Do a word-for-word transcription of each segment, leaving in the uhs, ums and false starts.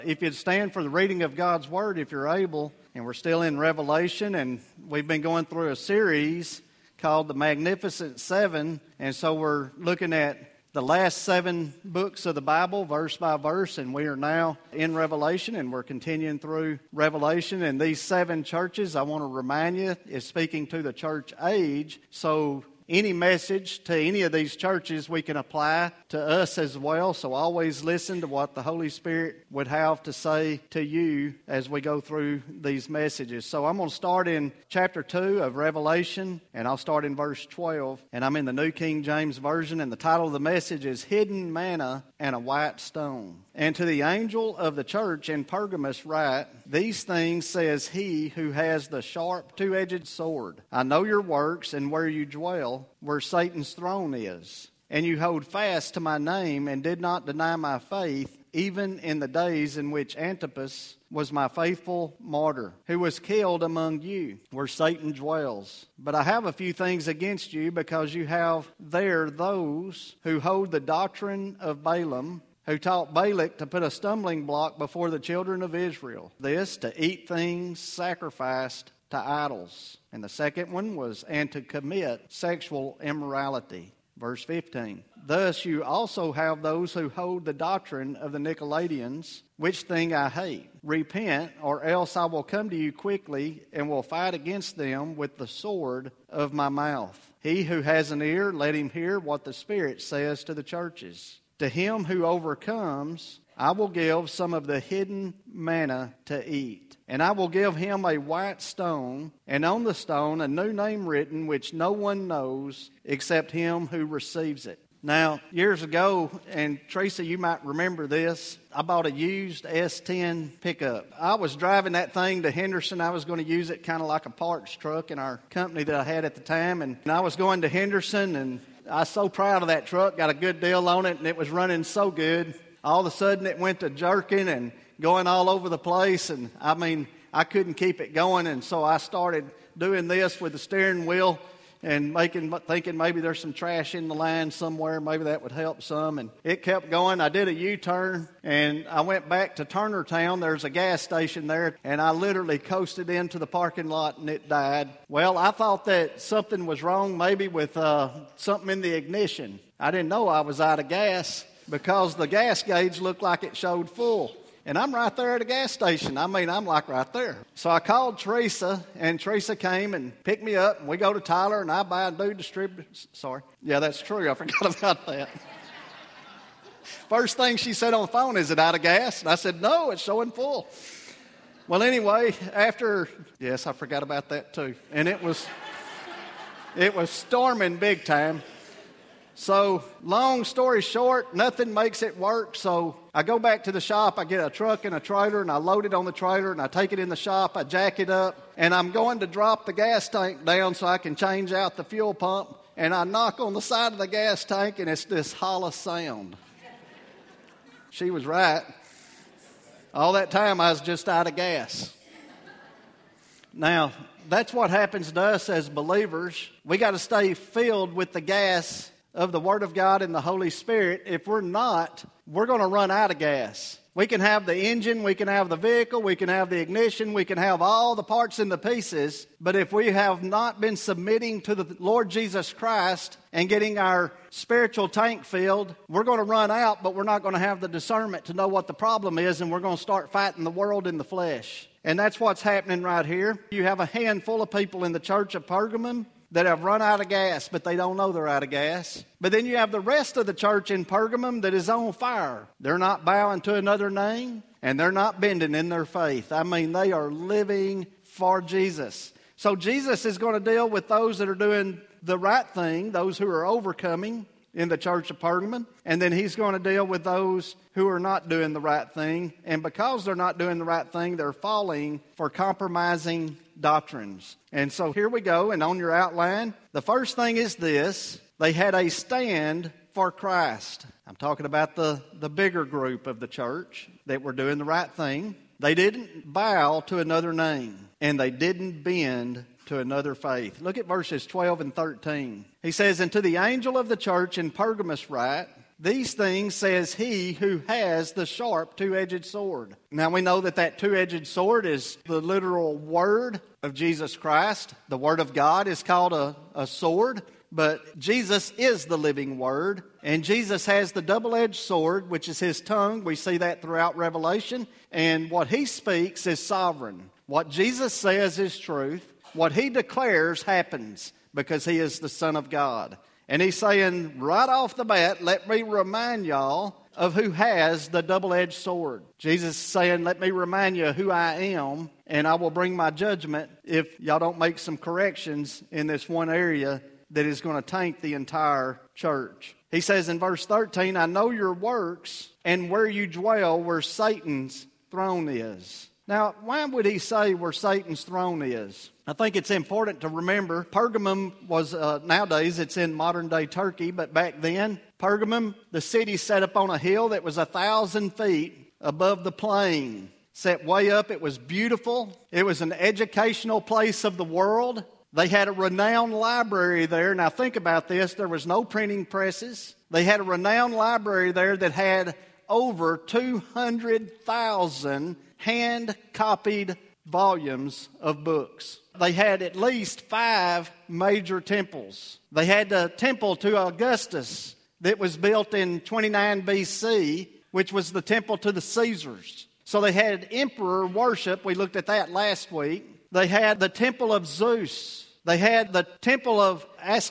If you'd stand for the reading of God's Word, if you're able, and we're still in Revelation, and we've been going through a series called The Magnificent Seven, and so we're looking at the last seven books of the Bible, verse by verse, and we are now in Revelation, and we're continuing through Revelation. And these seven churches, I want to remind you, is speaking to the church age, so any message to any of these churches we can apply to us as well. So always listen to what the Holy Spirit would have to say to you as we go through these messages. So I'm going to start in chapter two of Revelation, and I'll start in verse twelve. And I'm in the New King James Version, and the title of the message is Hidden Manna and a White Stone. And to the angel of the church in Pergamos write, these things says he who has the sharp two-edged sword. I know your works and where you dwell, where Satan's throne is. And you hold fast to my name and did not deny my faith, even in the days in which Antipas was my faithful martyr, who was killed among you, where Satan dwells. But I have a few things against you, because you have there those who hold the doctrine of Balaam, who taught Balak to put a stumbling block before the children of Israel, this, to eat things sacrificed to idols. And the second one was, and to commit sexual immorality. Verse fifteen, thus you also have those who hold the doctrine of the Nicolaitans, which thing I hate. Repent, or else I will come to you quickly, and will fight against them with the sword of my mouth. He who has an ear, let him hear what the Spirit says to the churches. To him who overcomes, I will give some of the hidden manna to eat. And I will give him a white stone, and on the stone a new name written, which no one knows except him who receives it. Now, years ago, and Teresa, you might remember this, I bought a used S ten pickup. I was driving that thing to Henderson. I was going to use it kind of like a parts truck in our company that I had at the time. And I was going to Henderson, and I was so proud of that truck, got a good deal on it, and it was running so good. All of a sudden, it went to jerking and going all over the place, and I mean, I couldn't keep it going, and so I started doing this with the steering wheel and making, thinking maybe there's some trash in the line somewhere, maybe that would help some, and it kept going. I did a U-turn, and I went back to Turnertown. There's a gas station there, and I literally coasted into the parking lot, and it died. Well, I thought that something was wrong, maybe with uh, something in the ignition. I didn't know I was out of gas, because the gas gauge looked like it showed full. And I'm right there at a gas station. I mean, I'm like right there. So I called Teresa, and Teresa came and picked me up, and we go to Tyler, and I buy a new distributor. Sorry. Yeah, that's true. I forgot about that. First thing she said on the phone, is it out of gas? And I said, no, it's showing full. Well, anyway, after, yes, I forgot about that too. And it was, it was storming big time. So, long story short, nothing makes it work. So, I go back to the shop, I get a truck and a trailer, and I load it on the trailer, and I take it in the shop, I jack it up, and I'm going to drop the gas tank down so I can change out the fuel pump, and I knock on the side of the gas tank, and it's this hollow sound. She was right. All that time, I was just out of gas. Now, that's what happens to us as believers. We got to stay filled with the gas of the Word of God and the Holy Spirit. If we're not, we're going to run out of gas. We can have the engine, we can have the vehicle, we can have the ignition, we can have all the parts and the pieces, but if we have not been submitting to the Lord Jesus Christ and getting our spiritual tank filled, we're going to run out, but we're not going to have the discernment to know what the problem is, and we're going to start fighting the world in the flesh. And that's what's happening right here. You have a handful of people in the church of Pergamum that have run out of gas, but they don't know they're out of gas. But then you have the rest of the church in Pergamum that is on fire. They're not bowing to another name, and they're not bending in their faith. I mean, they are living for Jesus. So Jesus is going to deal with those that are doing the right thing, those who are overcoming in the church of Pergamum, and then he's going to deal with those who are not doing the right thing. And because they're not doing the right thing, they're falling for compromising doctrines. And so here we go, and on your outline, the first thing is this: they had a stand for Christ. I'm talking about the, the bigger group of the church that were doing the right thing. They didn't bow to another name, and they didn't bend to another faith. Look at verses twelve and thirteen. He says, and to the angel of the church in Pergamos write, These things says he who has the sharp two-edged sword. Now we know that that two-edged sword is the literal word of Jesus Christ. The word of God is called a, a sword, but Jesus is the living word. And Jesus has the double-edged sword, which is his tongue. We see that throughout Revelation. And what he speaks is sovereign. What Jesus says is truth. What he declares happens because he is the Son of God. And he's saying right off the bat, let me remind y'all of who has the double-edged sword. Jesus is saying, let me remind you who I am, and I will bring my judgment if y'all don't make some corrections in this one area that is going to taint the entire church. He says in verse thirteen, I know your works and where you dwell, where Satan's throne is. Now, why would he say where Satan's throne is? I think it's important to remember Pergamum was, uh, nowadays it's in modern day Turkey, but back then, Pergamum, the city set up on a hill that was a thousand feet above the plain. Set way up, it was beautiful. It was an educational place of the world. They had a renowned library there. Now think about this, there was no printing presses. They had a renowned library there that had over two hundred thousand hand-copied volumes of books. They had at least five major temples. They had the temple to Augustus that was built in twenty-nine B C, which was the temple to the Caesars. So they had emperor worship. We looked at that last week. They had the temple of Zeus. They had the temple of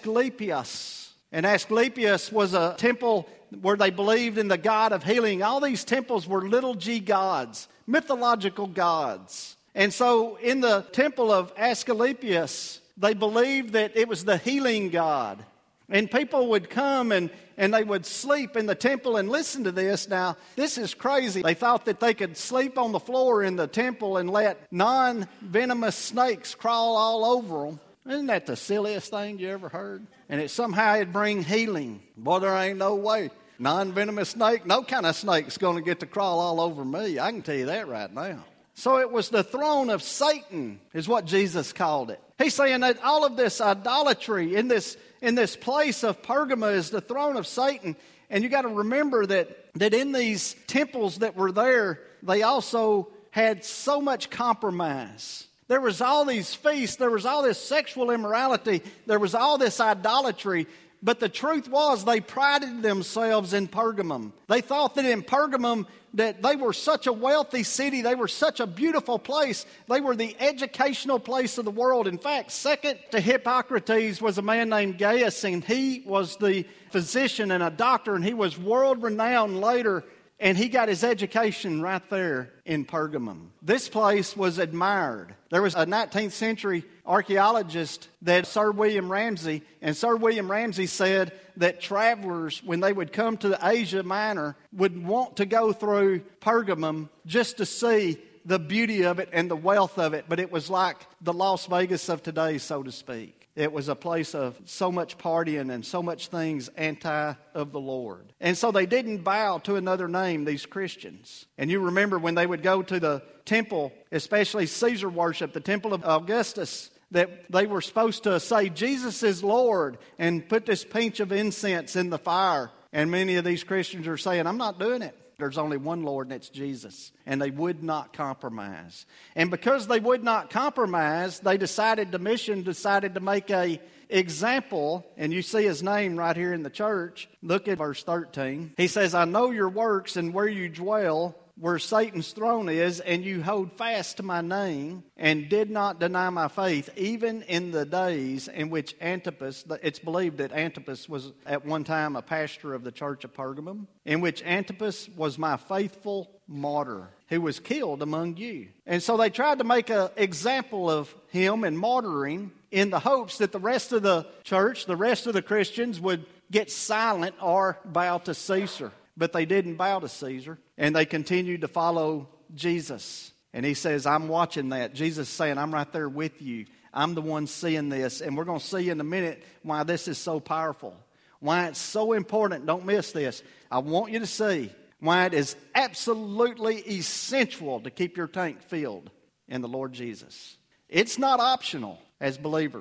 Asclepius. And Asclepius was a temple where they believed in the god of healing. All these temples were little g gods, mythological gods. And so in the temple of Asclepius, they believed that it was the healing god. And people would come and, and they would sleep in the temple. And listen to this now, this is crazy. They thought that they could sleep on the floor in the temple and let non-venomous snakes crawl all over them. Isn't that the silliest thing you ever heard? And it somehow it'd bring healing. Boy, there ain't no way. Non-venomous snake, no kind of snake's going to get to crawl all over me. I can tell you that right now. So it was the throne of Satan is what Jesus called it. He's saying that all of this idolatry in this in this place of Pergama is the throne of Satan. And you got to remember that, that in these temples that were there, they also had so much compromise. There was all these feasts, there was all this sexual immorality, there was all this idolatry. But the truth was they prided themselves in Pergamum. They thought that in Pergamum that they were such a wealthy city, they were such a beautiful place, they were the educational place of the world. In fact, second to Hippocrates was a man named Gaius, and he was the physician and a doctor, and he was world renowned later, and he got his education right there in Pergamum. This place was admired. There was a nineteenth century archaeologist that Sir William Ramsay, and Sir William Ramsay said that travelers, when they would come to Asia Minor, would want to go through Pergamum just to see the beauty of it and the wealth of it. But it was like the Las Vegas of today, so to speak. It was a place of so much partying and so much things anti of the Lord. And so they didn't bow to another name, these Christians. And you remember when they would go to the temple, especially Caesar worship, the temple of Augustus, that they were supposed to say, Jesus is Lord, and put this pinch of incense in the fire. And many of these Christians are saying, I'm not doing it. There's only one Lord, and it's Jesus. And they would not compromise. And because they would not compromise, they decided, the mission decided to make a example. And you see his name right here in the church. Look at verse thirteen. He says, I know your works and where you dwell, where Satan's throne is, and you hold fast to my name and did not deny my faith, even in the days in which Antipas, it's believed that Antipas was at one time a pastor of the church of Pergamum, in which Antipas was my faithful martyr who was killed among you. And so they tried to make an example of him and martyring in the hopes that the rest of the church, the rest of the Christians would get silent or bow to Caesar. But they didn't bow to Caesar, and they continued to follow Jesus. And he says, I'm watching that. Jesus is saying, I'm right there with you. I'm the one seeing this. And we're going to see in a minute why this is so powerful, why it's so important. Don't miss this. I want you to see why it is absolutely essential to keep your tank filled in the Lord Jesus. It's not optional as believers.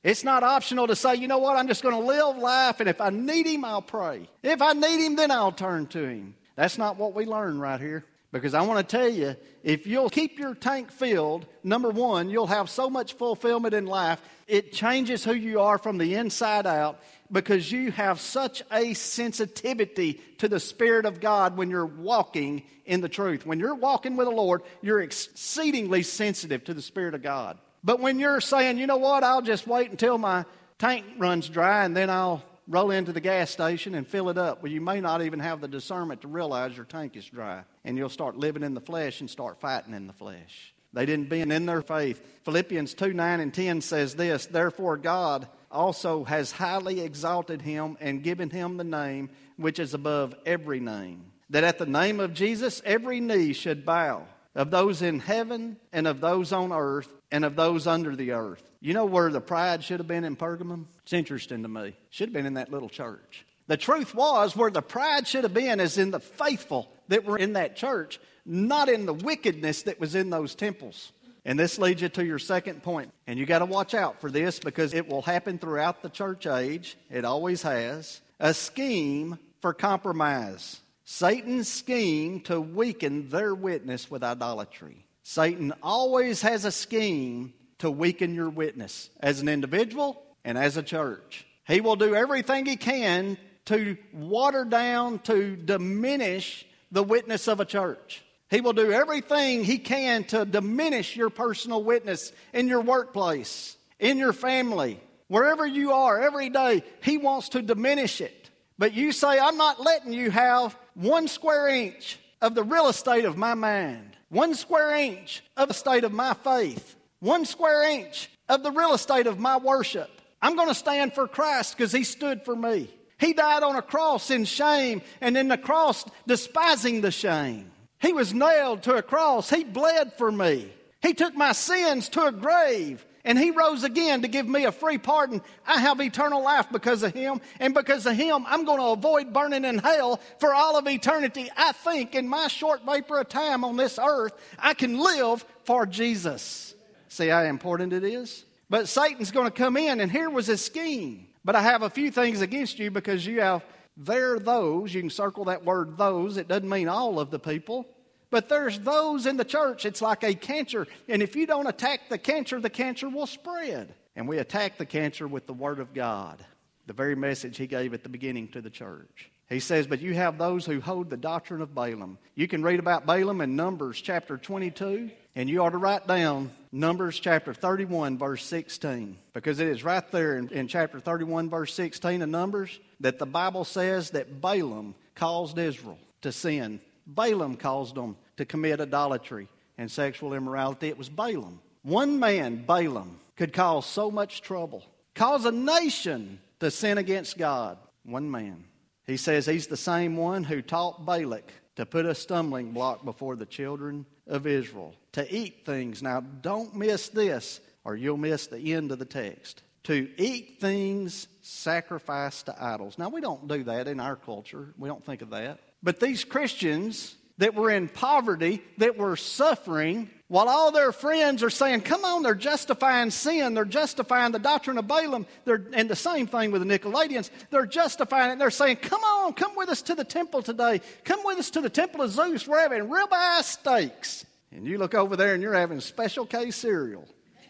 It's not optional to say, you know what, I'm just going to live life, and if I need him, I'll pray. If I need him, then I'll turn to him. That's not what we learn right here. Because I want to tell you, if you'll keep your tank filled, number one, you'll have so much fulfillment in life, it changes who you are from the inside out, because you have such a sensitivity to the Spirit of God when you're walking in the truth. When you're walking with the Lord, you're exceedingly sensitive to the Spirit of God. But when you're saying, you know what, I'll just wait until my tank runs dry and then I'll roll into the gas station and fill it up. Well, you may not even have the discernment to realize your tank is dry. And you'll start living in the flesh and start fighting in the flesh. They didn't bend in their faith. Philippians two, nine and ten says this, therefore God also has highly exalted him and given him the name which is above every name, that at the name of Jesus every knee should bow, of those in heaven and of those on earth and of those under the earth. You know where the pride should have been in Pergamum? It's interesting to me. Should have been in that little church. The truth was, where the pride should have been is in the faithful that were in that church, not in the wickedness that was in those temples. And this leads you to your second point. And you got to watch out for this, because it will happen throughout the church age. It always has. A scheme for compromise. Satan's scheme to weaken their witness with idolatry. Satan always has a scheme to weaken your witness as an individual and as a church. He will do everything he can to water down, to diminish the witness of a church. He will do everything he can to diminish your personal witness in your workplace, in your family, wherever you are every day. He wants to diminish it. But you say, I'm not letting you have one square inch of the real estate of my mind, one square inch of the state of my faith, one square inch of the real estate of my worship. I'm going to stand for Christ because he stood for me. He died on a cross in shame, and in the cross despising the shame. He was nailed to a cross. He bled for me. He took my sins to a grave, and he rose again to give me a free pardon. I have eternal life because of him, and because of him, I'm going to avoid burning in hell for all of eternity. I think in my short vapor of time on this earth, I can live for Jesus. See how important it is? But Satan's going to come in, and here was his scheme. But I have a few things against you, because you have there those, you can circle that word those, it doesn't mean all of the people, but there's those in the church. It's like a cancer, and if you don't attack the cancer, the cancer will spread. And we attack the cancer with the Word of God, the very message he gave at the beginning to the church. He says, but you have those who hold the doctrine of Balaam. You can read about Balaam in Numbers chapter twenty-two, and you ought to write down Numbers chapter thirty-one, verse sixteen, because it is right there in, in chapter thirty-one, verse sixteen of Numbers, that the Bible says that Balaam caused Israel to sin. Balaam caused them to commit idolatry and sexual immorality. It was Balaam. One man, Balaam, could cause so much trouble, cause a nation to sin against God. One man. He says he's the same one who taught Balak to put a stumbling block before the children of Israel, to eat things. Now, don't miss this, or you'll miss the end of the text. To eat things sacrificed to idols. Now, we don't do that in our culture. We don't think of that. But these Christians that were in poverty, that were suffering, while all their friends are saying, come on, they're justifying sin, they're justifying the doctrine of Balaam, they're, and the same thing with the Nicolaitans, they're justifying it, they're saying, come on, come with us to the temple today, come with us to the temple of Zeus, we're having ribeye steaks. And you look over there and you're having Special K cereal.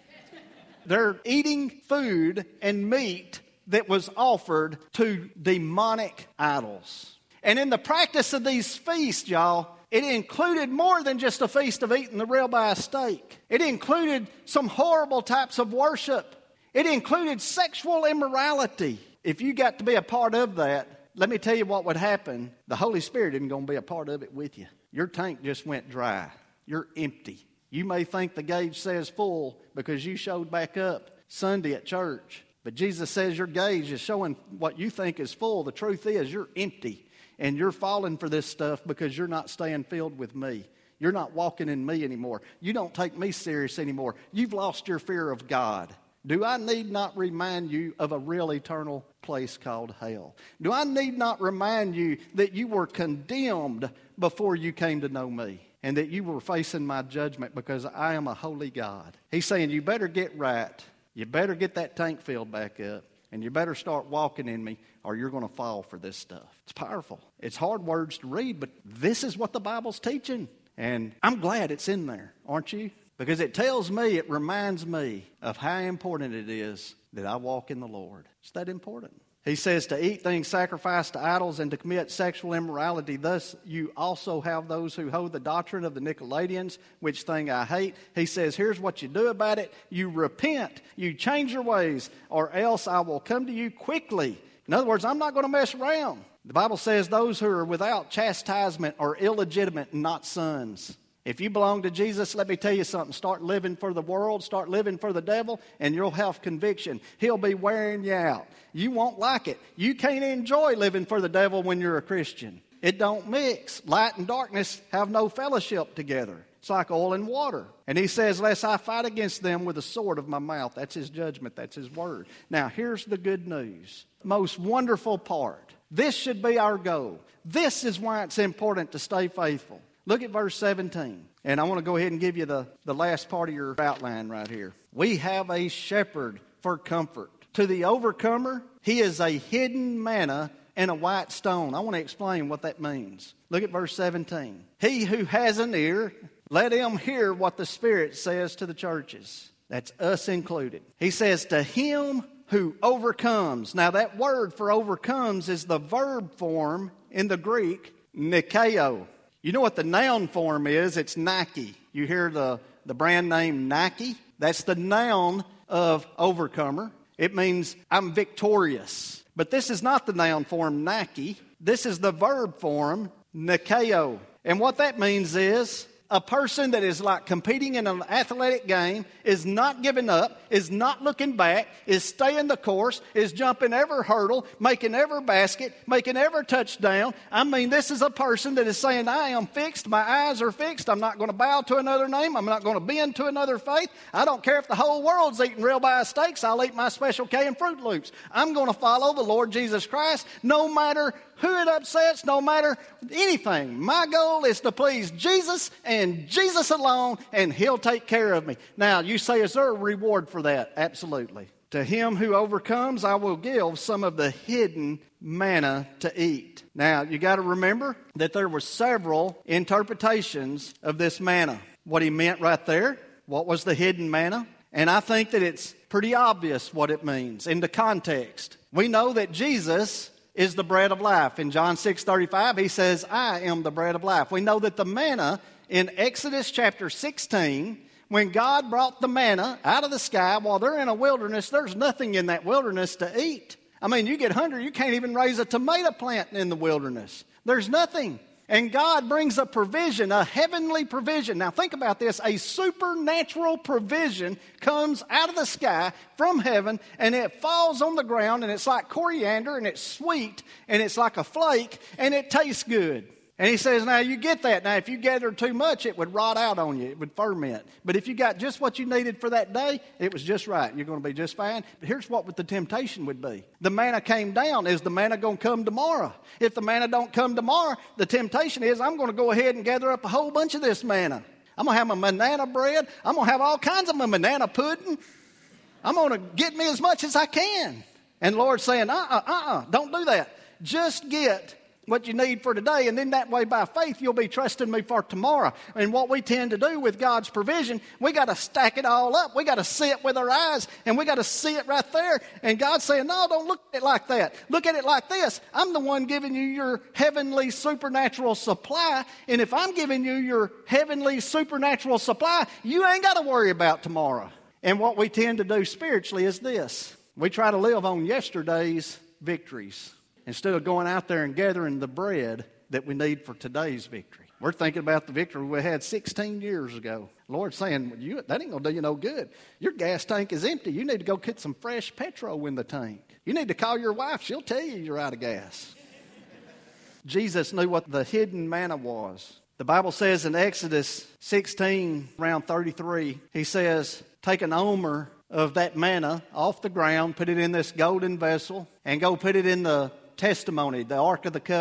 They're eating food and meat that was offered to demonic idols. And in the practice of these feasts, y'all, it included more than just a feast of eating the ribeye steak. It included some horrible types of worship. It included sexual immorality. If you got to be a part of that, let me tell you what would happen. The Holy Spirit isn't going to be a part of it with you. Your tank just went dry. You're empty. You may think the gauge says full because you showed back up Sunday at church. But Jesus says your gauge is showing what you think is full. The truth is you're empty. And you're falling for this stuff because you're not staying filled with me. You're not walking in me anymore. You don't take me serious anymore. You've lost your fear of God. Do I need not remind you of a real eternal place called hell? Do I need not remind you that you were condemned before you came to know me? And that you were facing my judgment because I am a holy God? He's saying you better get right. You better get that tank filled back up, and you better start walking in me, or you're going to fall for this stuff. It's powerful. It's hard words to read, but this is what the Bible's teaching. And I'm glad it's in there, aren't you? Because it tells me, it reminds me of how important it is that I walk in the Lord. It's that important. He says to eat things sacrificed to idols and to commit sexual immorality. Thus you also have those who hold the doctrine of the Nicolaitans, which thing I hate. He says, here's what you do about it. You repent. You change your ways, or else I will come to you quickly. In other words, I'm not going to mess around. The Bible says those who are without chastisement are illegitimate, not sons. If you belong to Jesus, let me tell you something. Start living for the world, start living for the devil, and you'll have conviction. He'll be wearing you out. You won't like it. You can't enjoy living for the devil when you're a Christian. It don't mix. Light and darkness have no fellowship together. It's like oil and water. And he says, lest I fight against them with the sword of my mouth. That's his judgment. That's his word. Now, here's the good news. Most wonderful part. This should be our goal. This is why it's important to stay faithful. Look at verse seventeen. And I want to go ahead and give you the, the last part of your outline right here. We have a shepherd for comfort. To the overcomer, he is a hidden manna and a white stone. I want to explain what that means. Look at verse seventeen. He who has an ear, let him hear what the Spirit says to the churches. That's us included. He says, to him who overcomes. Now that word for overcomes is the verb form in the Greek, nikeo. You know what the noun form is? It's Nike. You hear the, the brand name Nike? That's the noun of overcomer. It means I'm victorious. But this is not the noun form Nike. This is the verb form nikeo. And what that means is a person that is like competing in an athletic game, is not giving up, is not looking back, is staying the course, is jumping every hurdle, making every basket, making every touchdown. I mean, this is a person that is saying, I am fixed, my eyes are fixed, I'm not going to bow to another name, I'm not going to bend to another faith. I don't care if the whole world's eating ribeye steaks, I'll eat my Special K and Fruit Loops. I'm going to follow the Lord Jesus Christ no matter who it upsets, no matter anything. My goal is to please Jesus and Jesus alone, and He'll take care of me. Now, you say, is there a reward for that? Absolutely. To him who overcomes, I will give some of the hidden manna to eat. Now, you got to remember that there were several interpretations of this manna. What he meant right there, what was the hidden manna? And I think that it's pretty obvious what it means in the context. We know that Jesus is the bread of life. In John six thirty-five, he says, I am the bread of life. We know that the manna in Exodus chapter sixteen, when God brought the manna out of the sky while they're in a wilderness, there's nothing in that wilderness to eat. I mean, you get hungry, you can't even raise a tomato plant in the wilderness. There's nothing. And God brings a provision, a heavenly provision. Now think about this. A supernatural provision comes out of the sky from heaven, and it falls on the ground, and it's like coriander, and it's sweet, and it's like a flake, and it tastes good. And he says, now you get that. Now if you gathered too much, it would rot out on you. It would ferment. But if you got just what you needed for that day, it was just right. You're going to be just fine. But here's what the temptation would be. The manna came down. Is the manna going to come tomorrow? If the manna don't come tomorrow, the temptation is I'm going to go ahead and gather up a whole bunch of this manna. I'm going to have my banana bread. I'm going to have all kinds of my banana pudding. I'm going to get me as much as I can. And the Lord's saying, uh-uh, uh-uh, don't do that. Just get what you need for today, and then that way by faith you'll be trusting me for tomorrow. And what we tend to do with God's provision, we got to stack it all up. We got to see it with our eyes, and we got to see it right there. And God's saying, no, don't look at it like that. Look at it like this. I'm the one giving you your heavenly supernatural supply, and if I'm giving you your heavenly supernatural supply, you ain't got to worry about tomorrow. And what we tend to do spiritually is this. We try to live on yesterday's victories instead of going out there and gathering the bread that we need for today's victory. We're thinking about the victory we had sixteen years ago. The Lord's saying, well, you, that ain't going to do you no good. Your gas tank is empty. You need to go get some fresh petrol in the tank. You need to call your wife. She'll tell you you're out of gas. Jesus knew what the hidden manna was. The Bible says in Exodus sixteen, around thirty-three, he says, take an omer of that manna off the ground, put it in this golden vessel, and go put it in the testimony, the Ark of the Covenant.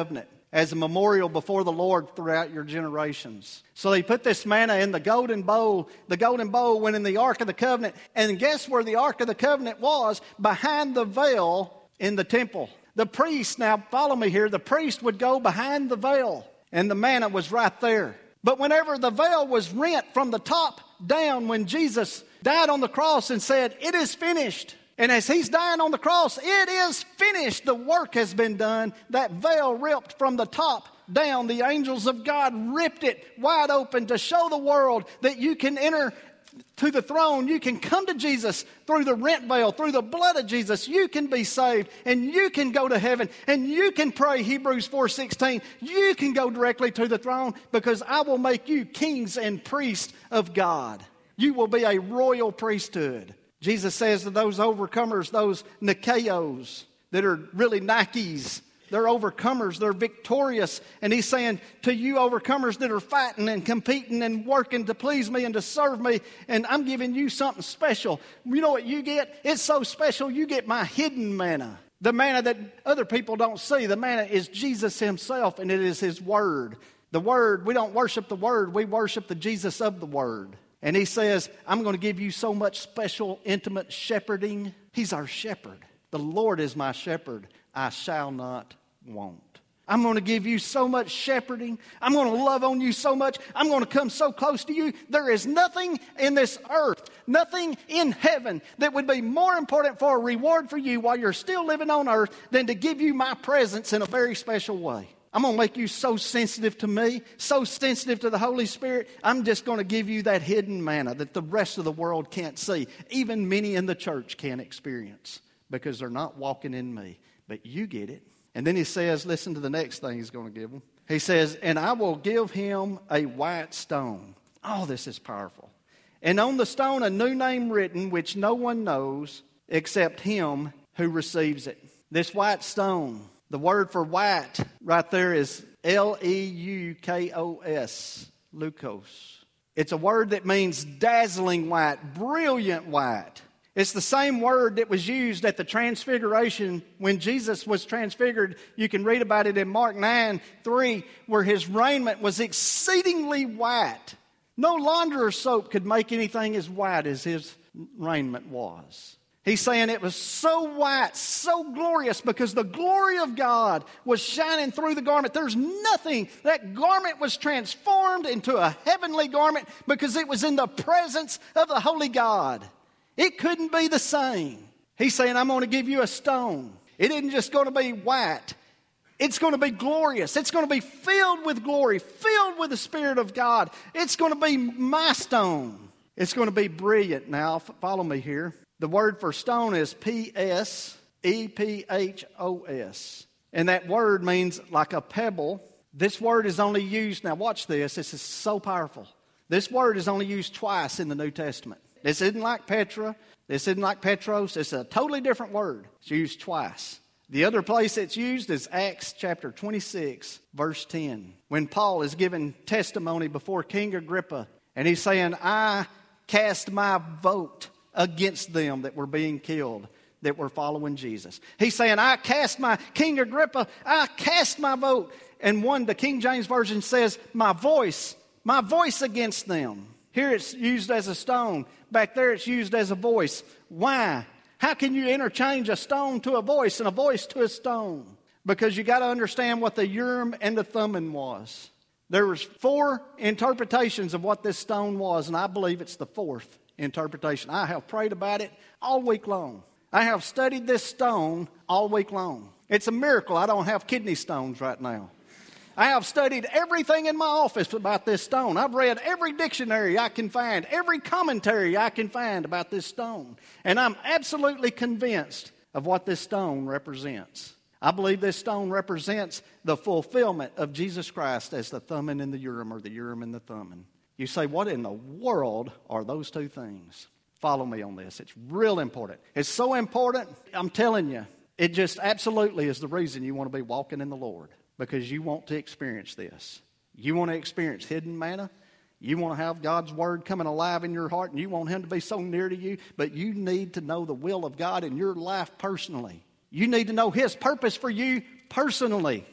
as a memorial before the Lord throughout your generations. So they put this manna in the golden bowl. The golden bowl went in the Ark of the Covenant. And guess where the Ark of the Covenant was? Behind the veil in the temple. The priest, now follow me here, the priest would go behind the veil, and the manna was right there. But whenever the veil was rent from the top down, when Jesus died on the cross and said, "It is finished," and as he's dying on the cross, "It is finished," the work has been done, that veil ripped from the top down, the angels of God ripped it wide open to show the world that you can enter to the throne. You can come to Jesus through the rent veil, through the blood of Jesus. You can be saved, and you can go to heaven, and you can pray Hebrews four sixteen. You can go directly to the throne, because I will make you kings and priests of God. You will be a royal priesthood. Jesus says to those overcomers, those Nikeos that are really Nikes, they're overcomers, they're victorious. And he's saying to you overcomers that are fighting and competing and working to please me and to serve me, and I'm giving you something special. You know what you get? It's so special, you get my hidden manna. The manna that other people don't see. The manna is Jesus himself, and it is his word. The word, we don't worship the word, we worship the Jesus of the word. And he says, I'm going to give you so much special, intimate shepherding. He's our shepherd. The Lord is my shepherd. I shall not want. I'm going to give you so much shepherding. I'm going to love on you so much. I'm going to come so close to you. There is nothing in this earth, nothing in heaven that would be more important for a reward for you while you're still living on earth than to give you my presence in a very special way. I'm going to make you so sensitive to me, so sensitive to the Holy Spirit. I'm just going to give you that hidden manna that the rest of the world can't see. Even many in the church can't experience, because they're not walking in me. But you get it. And then he says, listen to the next thing he's going to give them. He says, and I will give him a white stone. Oh, this is powerful. And on the stone a new name written, which no one knows except him who receives it. This white stone, the word for white right there is L E U K O S, leukos. It's a word that means dazzling white, brilliant white. It's the same word that was used at the transfiguration when Jesus was transfigured. You can read about it in Mark nine three, where his raiment was exceedingly white. No launderer's soap could make anything as white as his raiment was. He's saying it was so white, so glorious, because the glory of God was shining through the garment. There's nothing. That garment was transformed into a heavenly garment because it was in the presence of the Holy God. It couldn't be the same. He's saying, I'm going to give you a stone. It isn't just going to be white. It's going to be glorious. It's going to be filled with glory, filled with the Spirit of God. It's going to be my stone. It's going to be brilliant. Now, follow me here. The word for stone is P S E P H O S. And that word means like a pebble. This word is only used, now watch this, this is so powerful. This word is only used twice in the New Testament. This isn't like Petra. This isn't like Petros. It's a totally different word. It's used twice. The other place it's used is Acts chapter twenty-six, verse ten. When Paul is giving testimony before King Agrippa, and he's saying, I cast my vote against them that were being killed, that were following Jesus. He's saying, I cast my, King Agrippa, I cast my vote. And one, the King James Version says, my voice, my voice against them. Here it's used as a stone. Back there it's used as a voice. Why? How can you interchange a stone to a voice and a voice to a stone? Because you got to understand what the Urim and the Thummim was. There was four interpretations of what this stone was, and I believe it's the fourth interpretation. I have prayed about it all week long. I have studied this stone all week long. It's a miracle I don't have kidney stones right now. I have studied everything in my office about this stone. I've read every dictionary I can find, every commentary I can find about this stone. And I'm absolutely convinced of what this stone represents. I believe this stone represents the fulfillment of Jesus Christ as the Thummim and the Urim, or the Urim and the Thummim. You say, what in the world are those two things? Follow me on this. It's real important. It's so important, I'm telling you, it just absolutely is the reason you want to be walking in the Lord. Because you want to experience this. You want to experience hidden manna. You want to have God's word coming alive in your heart, and you want him to be so near to you. But you need to know the will of God in your life personally. You need to know his purpose for you personally.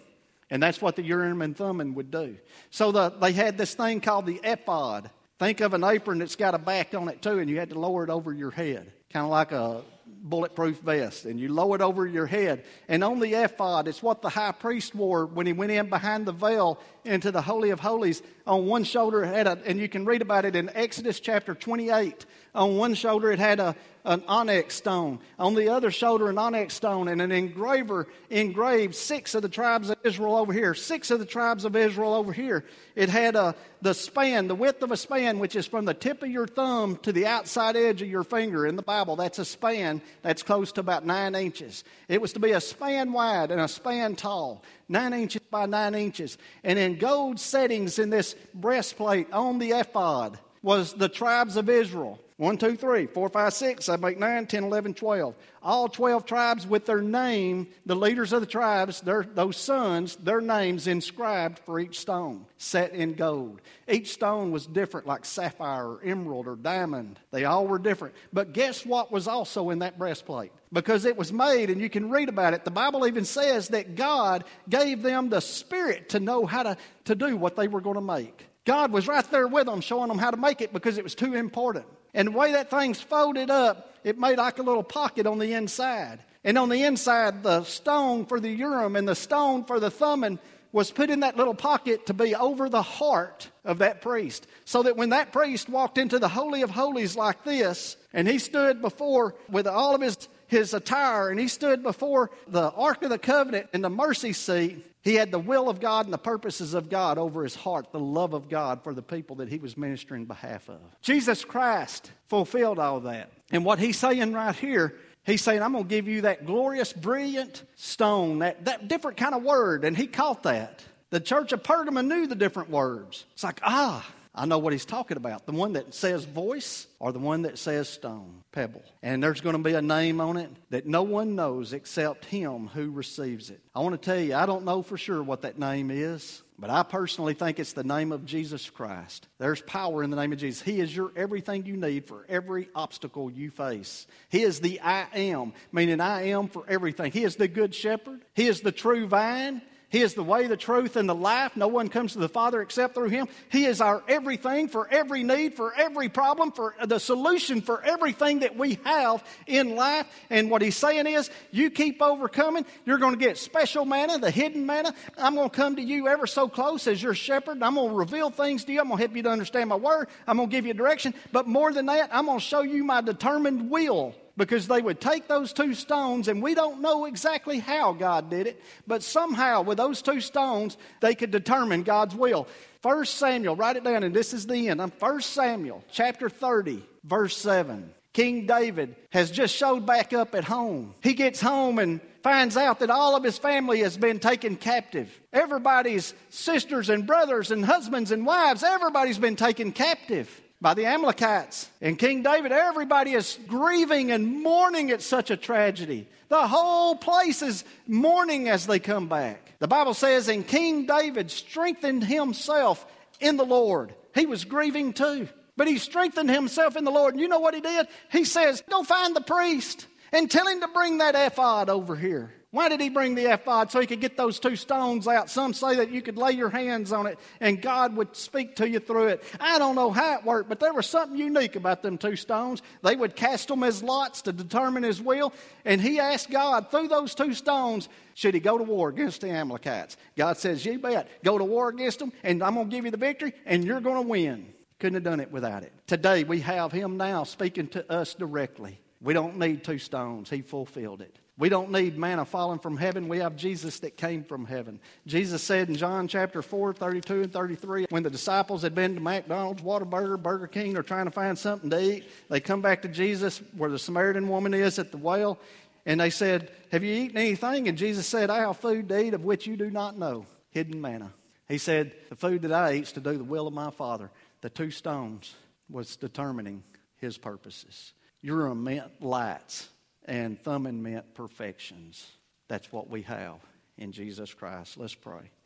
And that's what the Urim and Thummim would do. So the, they had this thing called the ephod. Think of an apron that's got a back on it too, and you had to lower it over your head, kind of like a bulletproof vest, and you lower it over your head. And on the ephod, it's what the high priest wore when he went in behind the veil into the Holy of Holies. On one shoulder it had a, and you can read about it in Exodus chapter twenty-eight. On one shoulder it had a, an onyx stone. On the other shoulder, an onyx stone. And an engraver engraved six of the tribes of Israel over here, six of the tribes of Israel over here. It had a, the span, the width of a span, which is from the tip of your thumb to the outside edge of your finger. In the Bible, that's a span that's close to about nine inches. It was to be a span wide and a span tall, nine inches by nine inches. And in gold settings in this breastplate on the ephod was the tribes of Israel. One, two, three, four, five, six, seven, eight, nine, ten, eleven, twelve. All twelve tribes with their name, the leaders of the tribes, their, those sons, their names inscribed for each stone, set in gold. Each stone was different, like sapphire or emerald or diamond. They all were different. But guess what was also in that breastplate? Because it was made, and you can read about it. The Bible even says that God gave them the Spirit to know how to, to do what they were going to make. God was right there with them, showing them how to make it because it was too important. And the way that thing's folded up, it made like a little pocket on the inside. And on the inside, the stone for the Urim and the stone for the Thummim was put in that little pocket to be over the heart of that priest. So that when that priest walked into the Holy of Holies like this, and he stood before with all of his, his attire, and he stood before the Ark of the Covenant and the mercy seat, he had the will of God and the purposes of God over his heart, the love of God for the people that he was ministering behalf of. Jesus Christ fulfilled all that. And what he's saying right here, he's saying, I'm going to give you that glorious, brilliant stone, that, that different kind of word. And he caught that. The church of Pergamum knew the different words. It's like, ah, I know what he's talking about. The one that says voice or the one that says stone, pebble. And there's going to be a name on it that no one knows except him who receives it. I want to tell you, I don't know for sure what that name is, but I personally think it's the name of Jesus Christ. There's power in the name of Jesus. He is your everything you need for every obstacle you face. He is the I am, meaning I am for everything. He is the good shepherd. He is the true vine. He is the way, the truth, and the life. No one comes to the Father except through him. He is our everything for every need, for every problem, for the solution for everything that we have in life. And what he's saying is, you keep overcoming, you're going to get special manna, the hidden manna. I'm going to come to you ever so close as your shepherd. I'm going to reveal things to you. I'm going to help you to understand my word. I'm going to give you direction. But more than that, I'm going to show you my determined will. Because they would take those two stones, and we don't know exactly how God did it, but somehow with those two stones, they could determine God's will. First Samuel, write it down, and this is the end. First Samuel, chapter thirty, verse seven. King David has just showed back up at home. He gets home and finds out that all of his family has been taken captive. Everybody's sisters and brothers and husbands and wives, everybody's been taken captive by the Amalekites. And King David, everybody is grieving and mourning at such a tragedy. The whole place is mourning as they come back. The Bible says, and King David strengthened himself in the Lord. He was grieving too, but he strengthened himself in the Lord. And you know what he did? He says, go find the priest and tell him to bring that ephod over here. Why did he bring the ephod? So he could get those two stones out. Some say that you could lay your hands on it and God would speak to you through it. I don't know how it worked, but there was something unique about them two stones. They would cast them as lots to determine his will. And he asked God through those two stones, should he go to war against the Amalekites? God says, you bet. Go to war against them and I'm going to give you the victory and you're going to win. Couldn't have done it without it. Today we have him now speaking to us directly. We don't need two stones. He fulfilled it. We don't need manna falling from heaven. We have Jesus that came from heaven. Jesus said in John chapter four, thirty-two and thirty-three, when the disciples had been to McDonald's, Whataburger, Burger King, they're trying to find something to eat. They come back to Jesus where the Samaritan woman is at the well, and they said, have you eaten anything? And Jesus said, I have food to eat of which you do not know, hidden manna. He said, the food that I eat is to do the will of my Father. The two stones was determining his purposes. Urim meant lights, and Thummim meant perfections. That's what we have in Jesus Christ. Let's pray.